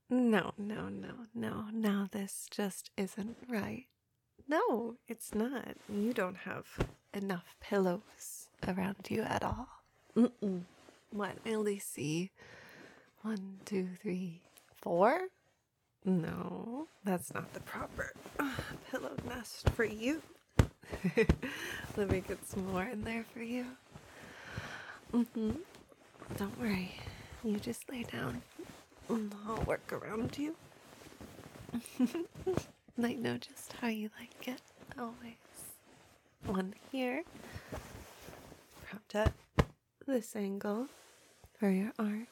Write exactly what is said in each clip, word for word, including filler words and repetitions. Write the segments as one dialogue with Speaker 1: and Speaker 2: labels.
Speaker 1: No, no, no, no. Now this just isn't right. No, it's not. You don't have enough pillows around you at all. Mm-mm. What? I only see one, two, three, four? No, that's not the proper uh, pillow nest for you. Let me get some more in there for you. Mm-hmm. Don't worry. You just lay down. I'll work around you. I know just how you like it, always. One here. Propped at this angle for your arm.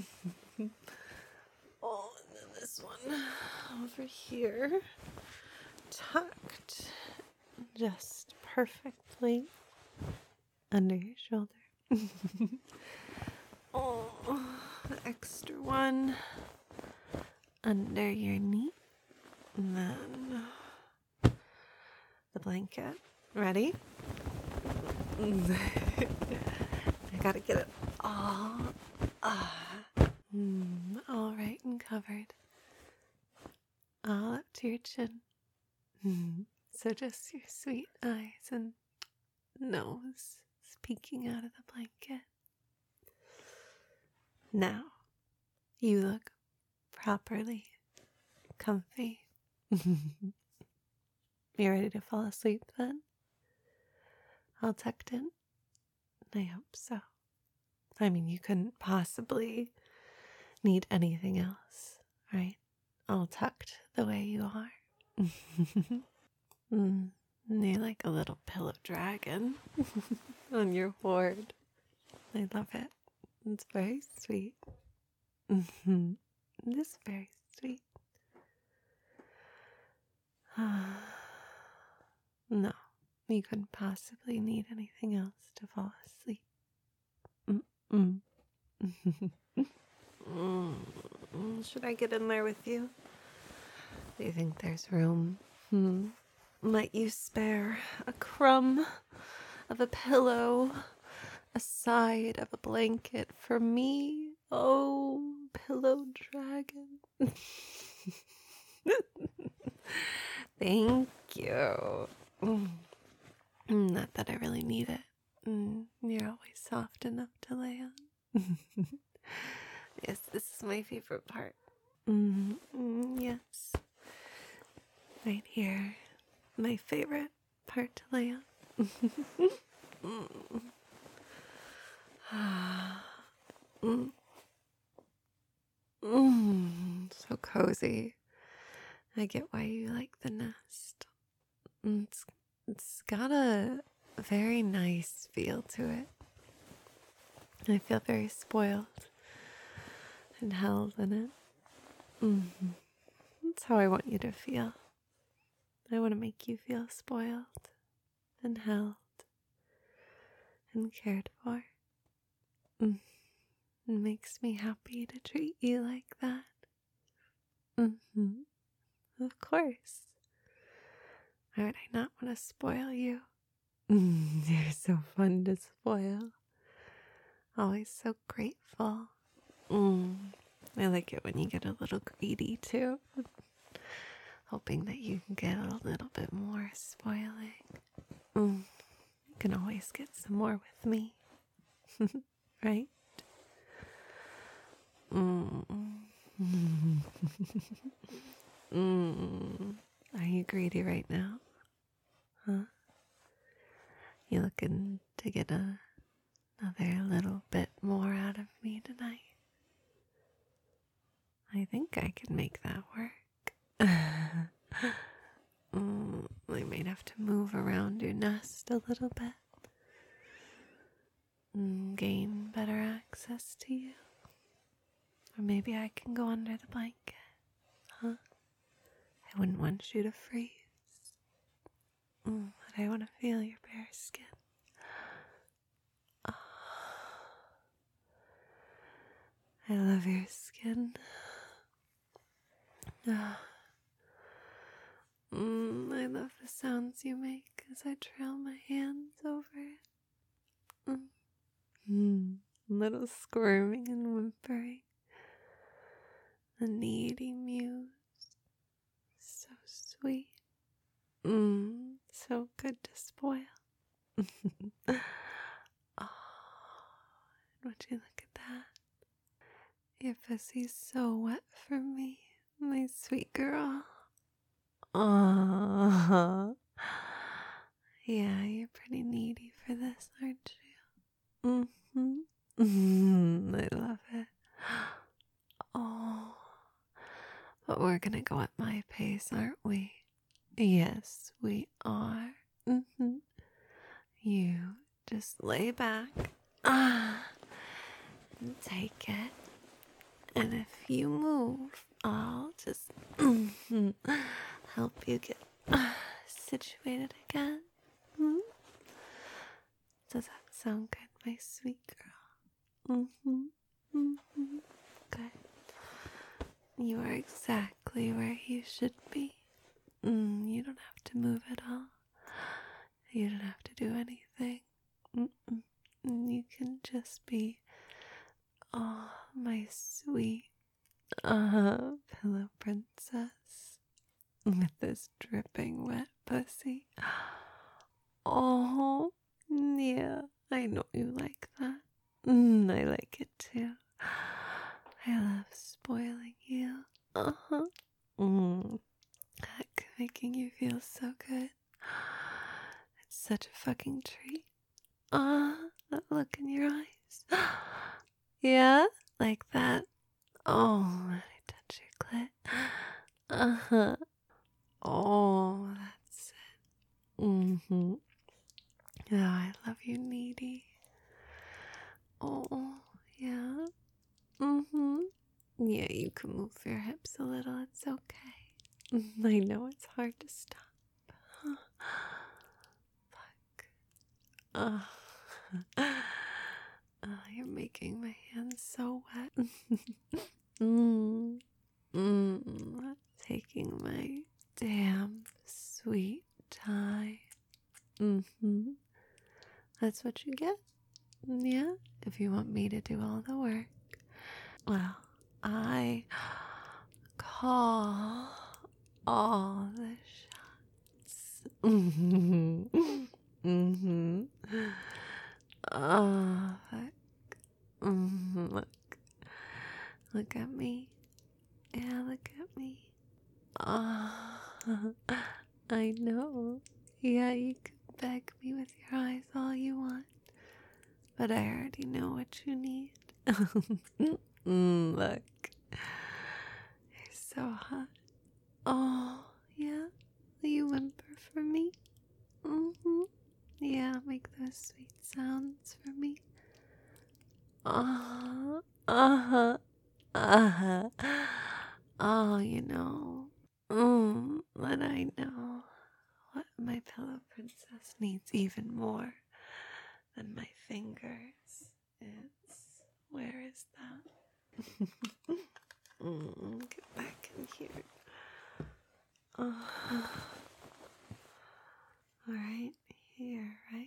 Speaker 1: Oh, and then this one over here. Tucked just perfectly under your shoulder. Oh, the extra one under your knee. And then the blanket. Ready? I gotta get it all, uh, mm, all right and covered. All up to your chin. Mm. So just your sweet eyes and nose is peeking out of the blanket. Now, you look properly comfy. You ready to fall asleep then? All tucked in? I hope so. I mean, you couldn't possibly need anything else, right? All tucked the way you are. mm, you're like a little pillow dragon on your hoard. I love it. It's very sweet. Mm-hmm. It's very sweet. No, you couldn't possibly need anything else to fall asleep. Mm-mm. mm. Should I get in there with you? Do you think there's room? Hmm. Might you spare a crumb of a pillow, a side of a blanket for me? Oh, pillow dragon. Thank you. Mm. Not that I really need it. Mm, you're always soft enough to lay on. Yes, this is my favorite part. Mm, mm, yes. Right here. My favorite part to lay on. mm. mm. Mm. So cozy. I get why you like the nest. It's, it's got a very nice feel to it. I feel very spoiled and held in it. Mm-hmm. That's how I want you to feel. I want to make you feel spoiled and held and cared for. Mm. It makes me happy to treat you like that. Mm-hmm. Of course. Why would I not want to spoil you? Mm, you're so fun to spoil. Always so grateful. Mm, I like it when you get a little greedy too. Hoping that you can get a little bit more spoiling. Mm, you can always get some more with me. Right? Mm. mm. Are you greedy right now? Huh? You looking to get a, another little bit more out of me tonight? I think I can make that work. mm, I might have to move around your nest a little bit. Mm, gain better access to you. Or maybe I can go under the blanket. Huh? I wouldn't want you to freeze. Mm, but I want to feel your bare skin. Oh, I love your skin. Oh. Mm, I love the sounds you make as I trail my hands over it. Mm. Mm, little squirming and whimpering. the needy muse. So sweet. Mmm, so good to spoil. Oh, would you look at that? Your pussy's so wet for me, my sweet girl. Oh, yeah, you're pretty needy for this, aren't you? Mm-hmm. Mm-hmm. I love it. Oh, but we're gonna go at my pace, aren't we? Yes, we are. Mm-hmm. You just lay back, ah, and take it. And if you move, I'll just help you get uh, situated again. Hmm? Does that sound good, my sweet girl? Mm-hmm. Mm-hmm. Good. You are exactly where you should be. Mm, you don't have to move at all. You don't have to do anything. Mm-mm. You can just be, oh, my sweet uh, pillow princess with this dripping wet pussy. Oh, yeah, I know you like that. Mm, I like it too. I love spoiling you. Uh-huh. Mm. Heck, making you feel so good. It's such a fucking treat. Ah, uh, that look in your eyes. Yeah, like that. Oh, when I touch your clit. Uh-huh. Oh, that's it. Mm-hmm. Oh, I love you, needy. Oh, yeah. Mm-hmm. Yeah, you can move your hips a little. It's okay. I know it's hard to stop. Fuck. Oh. Oh, you're making my hands so wet. mm. Mm. Taking my damn sweet time. Mm-hmm. That's what you get. Yeah, if you want me to do all the work. Well, I call all the shots. Mm-hmm. Mm-hmm. Oh, fuck. Mm-hmm. Look. Look at me. Yeah, look at me. Ah, oh, I know. Yeah, you can beg me with your eyes all you want, but I already know what you need. mm, look, you're so hot. Oh, yeah, will you whimper for me? Mm-hmm. Yeah, make those sweet sounds for me. Uh-huh, uh-huh, uh-huh. Oh, you know. Mm, but I know what my pillow princess needs even more than my fingers. It's, where is that? mm, get back in here. Oh. All right, here, right?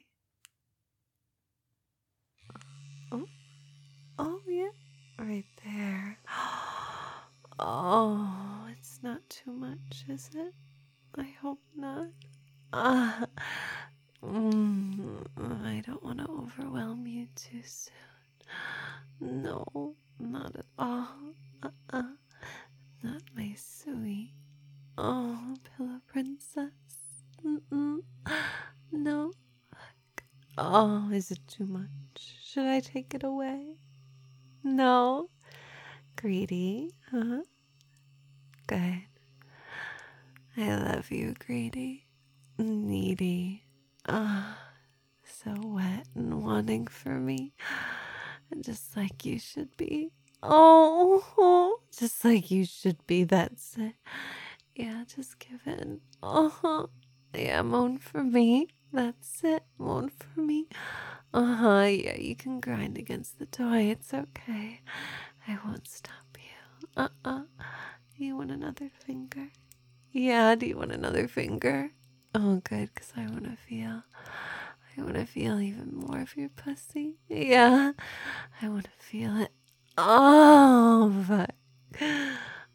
Speaker 1: Oh, oh yeah, right there. Oh, it's not too much, is it? I hope not. Ah, mm, I don't want to overwhelm you too soon. No, not at all. Uh-uh. Not my sweet. Oh, pillow princess. Mm-mm. No. Oh, is it too much? Should I take it away? No. Greedy, huh? Good. I love you, Greedy. Needy. Ah, so wet and wanting for me. Just like you should be. Oh, just like you should be. That's it. Yeah, just give in. Oh, yeah, moan for me. That's it. Moan for me. Uh huh. Yeah, you can grind against the toy. It's okay. I won't stop you. Uh uh. You want another finger? Yeah, do you want another finger? Oh, good, because I want to feel. I want to feel even more of your pussy. Yeah, I want to feel it. Oh, fuck.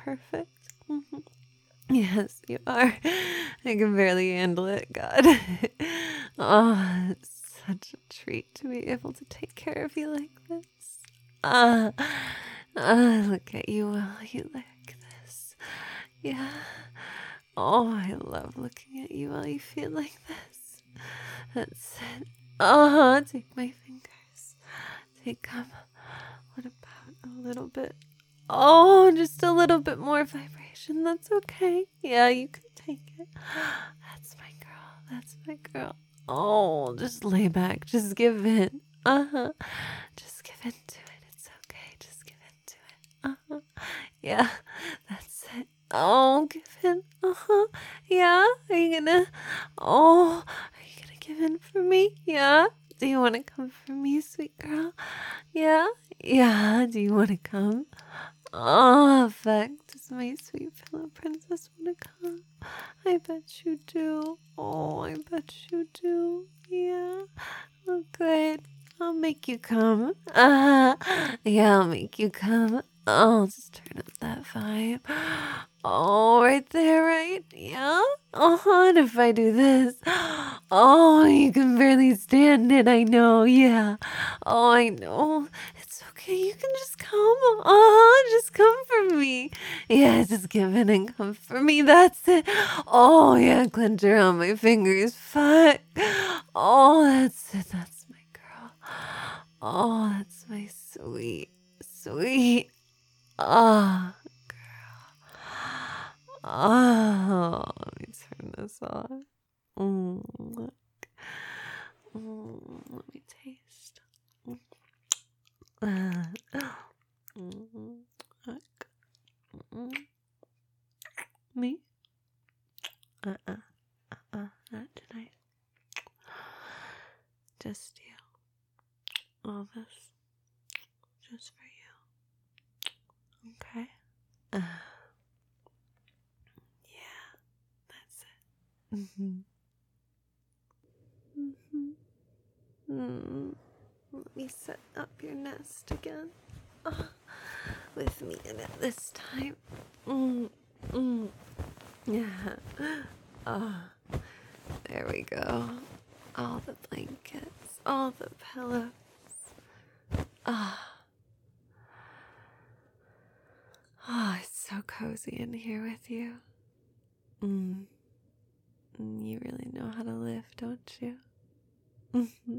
Speaker 1: perfect. Mhm. Yes, you are. I can barely handle it, God. Oh, it's such a treat to be able to take care of you like this. Ah, ah, look at you while you like this. Yeah. Oh, I love looking at you while you feel like this. That's it. Uh-huh, take my fingers. Take them. What about a little bit? Oh, just a little bit more vibration. That's okay. Yeah, you can take it. That's my girl. That's my girl. Oh, just lay back. Just give in. Uh-huh. Just give in to it. It's okay. Just give in to it. Uh-huh. Yeah, that's it. Oh, give in. Uh-huh. Yeah. Are you gonna? Oh, are you gonna give in for me? Yeah. Do you want to come for me, sweet girl? Yeah. Yeah. Do you want to come? Oh, fact, does my sweet fellow princess want to come? I bet you do. Oh, I bet you do. Yeah. Oh, good. I'll make you come. Uh, yeah, I'll make you come. Oh, I'll just turn up that vibe. Oh, right there, right? Yeah. Oh, and if I do this, oh, you can barely stand it. I know. Yeah. Oh, I know. It's okay. You can just come. Oh, just come for me. Yeah, just give in and come for me. That's it. Oh, yeah, clench around my fingers. Fuck. Oh, that's it. That's my girl. Oh, that's my sweet, sweet. Ah, girl. Oh, let me turn this on. Mm, look. Mm, let me taste. Mm. Mm, look. Mm. Me? Uh-uh. Uh-uh. Not tonight. Just you. All this. Just for you. Okay? Uh, yeah. That's it. Mm-hmm. Mm-hmm. Mm. Let me set up your nest again. Oh, with me in it this time. Mm. Mm. Yeah. Oh, there we go. All the blankets, all the pillows. Ah. Oh, it's so cozy in here with you. Mm. Mm, you really know how to live, don't you? Mm-hmm.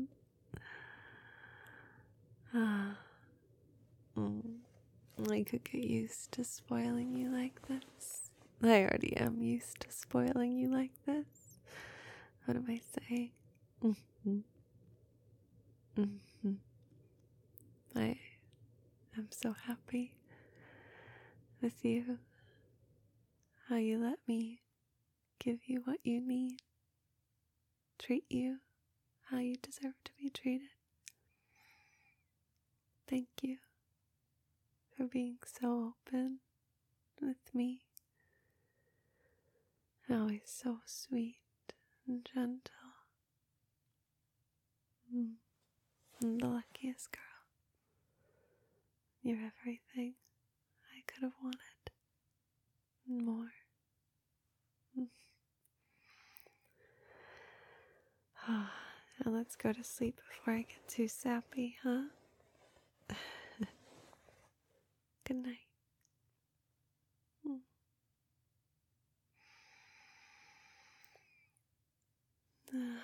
Speaker 1: Ah. Mm. I could get used to spoiling you like this. I already am used to spoiling you like this. What am I saying? Mm-hmm. Mm-hmm. I am so happy with you. How you let me give you what you need. Treat you how you deserve to be treated. Thank you for being so open with me. Always so sweet and gentle. Mm. I'm the luckiest girl. You're everything I could have wanted and more. Mm. Now let's go to sleep before I get too sappy, huh? Good night. Mm.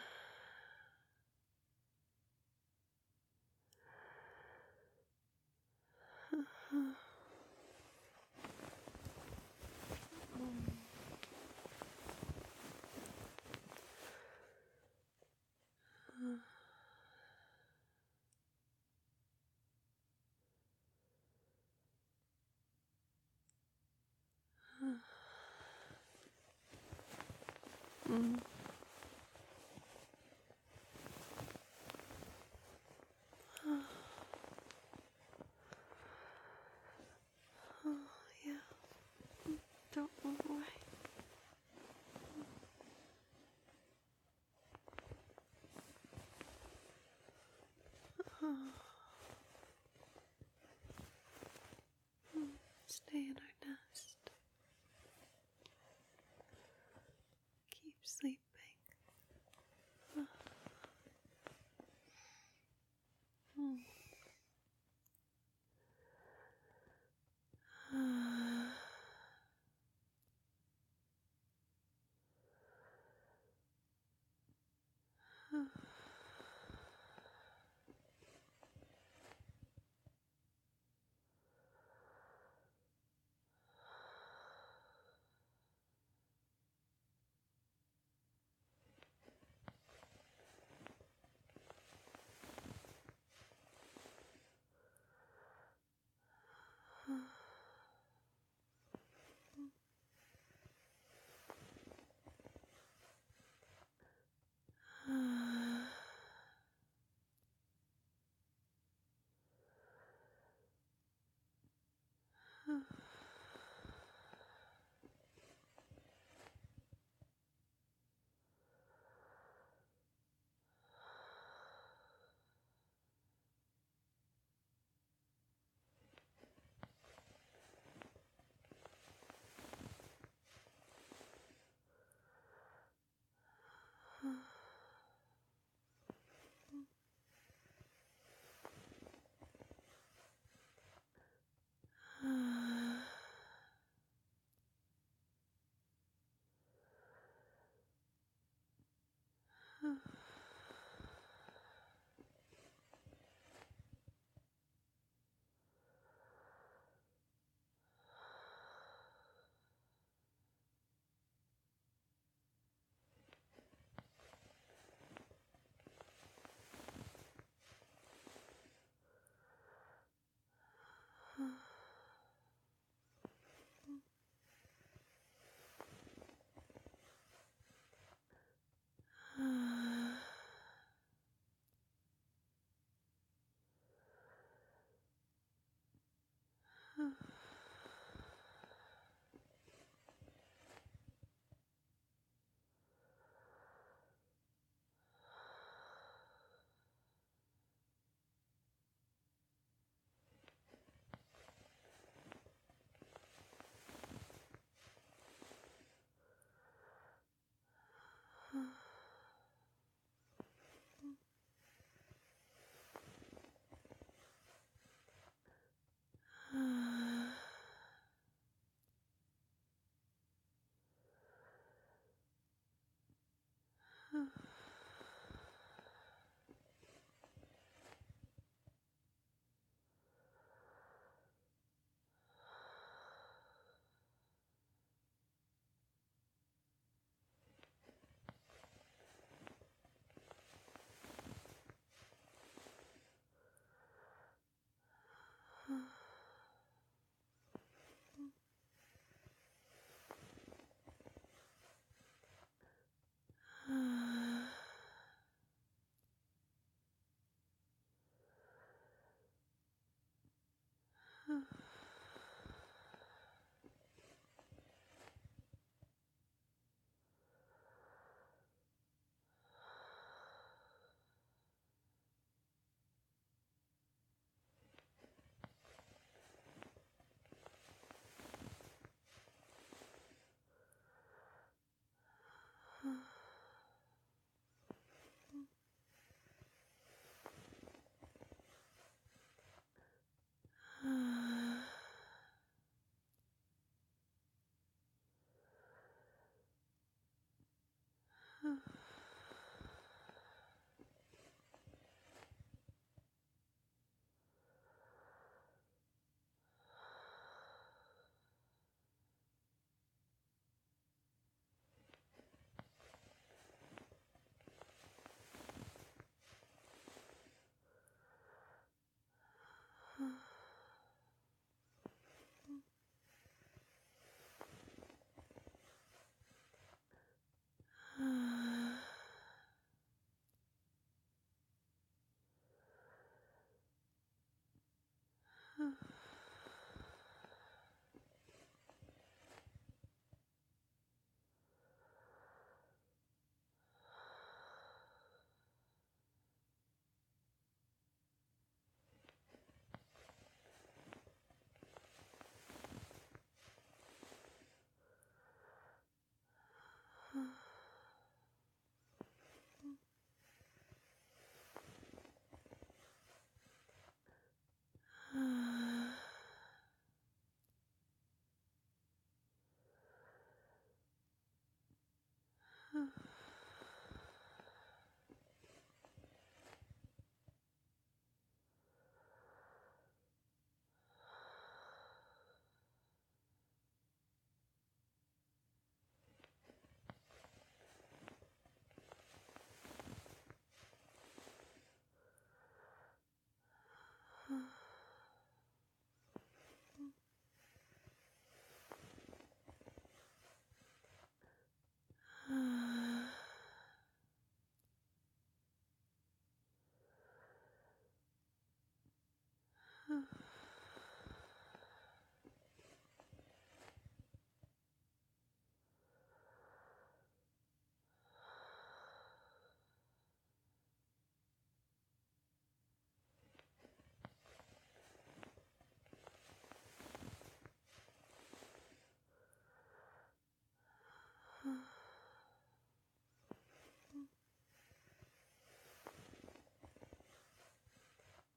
Speaker 1: Mm.